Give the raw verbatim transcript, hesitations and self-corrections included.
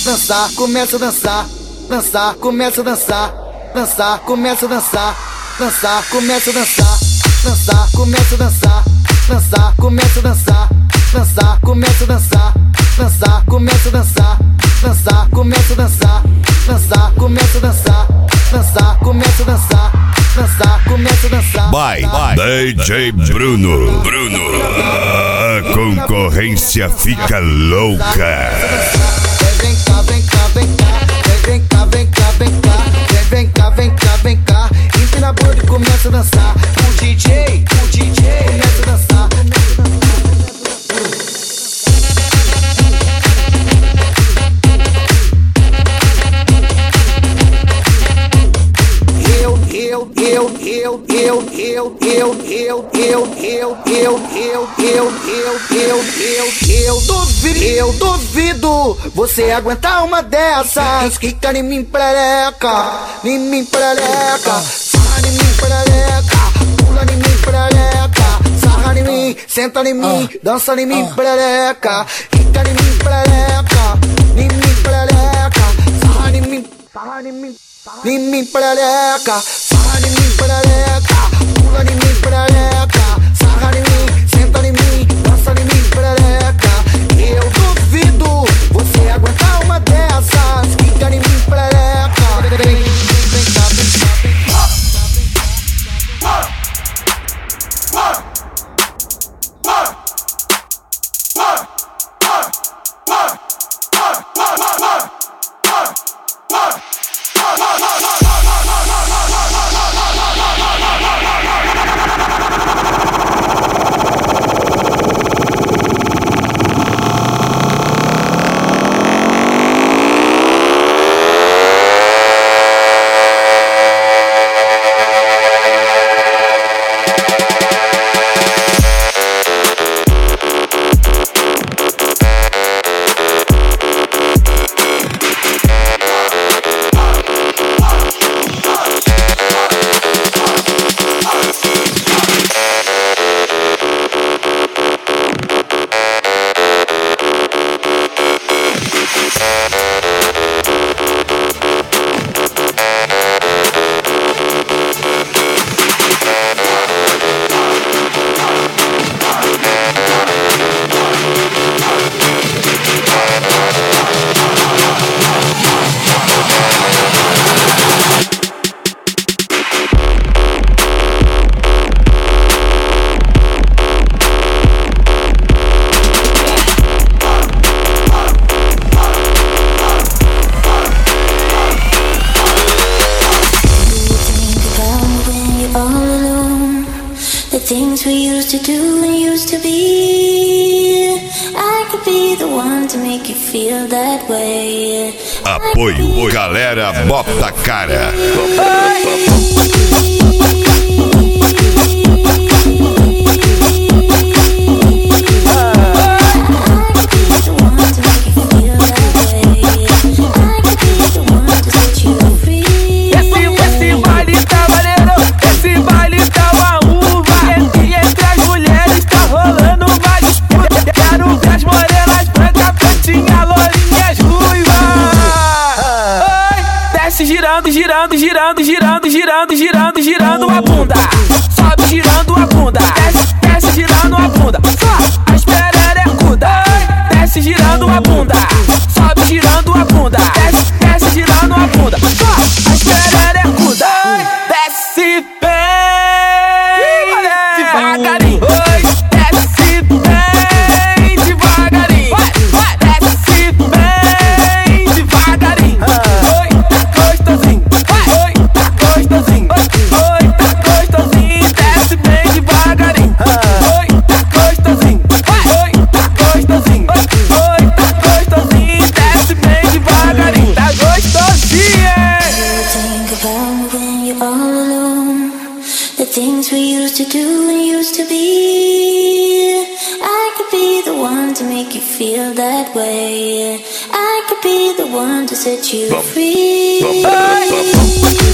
dançar, começa a dançar, dançar, começa a dançar, dançar, começa a dançar, dançar, começa a dançar, dançar, começa a dançar, dançar, começa a dançar, dançar, começa a dançar, dançar, começa a dançar, dançar, começa a dançar, dançar, começa a dançar, dançar, começa a dançar, dançar, começa a dançar. Vai, vai, D J Bruno, Bruno, a concorrência fica louca. Vem cá, vem cá, vem cá, vem cá, vem cá, vem cá, vem cá, vem cá, vem cá, empina a bunda e começa a dançar. O D J, o D J começa a dançar. Eu, eu, eu, eu, eu, eu, eu, eu, eu, eu, eu, eu, eu, eu, eu, eu, eu duvido, eu duvido você aguentar uma dessas. Quica em mim, perereca, em mim, perereca, sarra em mim, perereca, pula em mim, perereca, sarra em mim, senta em mim, dança em mim, perereca, quica em mim, perereca, em mim, perereca, sarra em mim, sarra em mim. Em mim, perereca, sarra em mim, perereca, pula em mim, perereca, sarra em mim, senta em mim, dança em mim, perereca. Eu duvido você aguentar uma dessas. Fica em mim, perereca. Vem, vem, vem cá, vem cá, vem cá. Things we used to do and used to be. I could be the one to make you feel that way. Apoio, galera, bota a cara. Girando, girando, girando, girando, girando, girando, girando a bunda. Sobe girando a bunda. Desce, desce girando a bunda. Só as pererecudas. Desce girando a bunda. Sobe girando a bunda. Desce, desce girando a bunda. Só as pererecudas. Desce bem devagarinho. Desce bem devagarinho. Desce bem devagarinho. Gostosinho, oi, tá gostosinho, oi, tá gostosinho, desce bem devagarinho, oi, tá gostosinho, oi, tá gostosinho, oi, tá gostosinho, desce bem devagarinho, tá gostosinho. Think about when you're all alone, the things we used to do and used to be. I could be the one to make you feel that way. I could be the one to set you free.